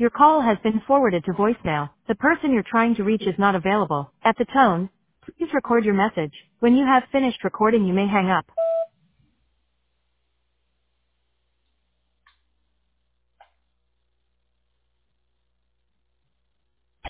Your call has been forwarded to voicemail. The person you're trying to reach is not available. At the tone, please record your message. When you have finished recording, you may hang up.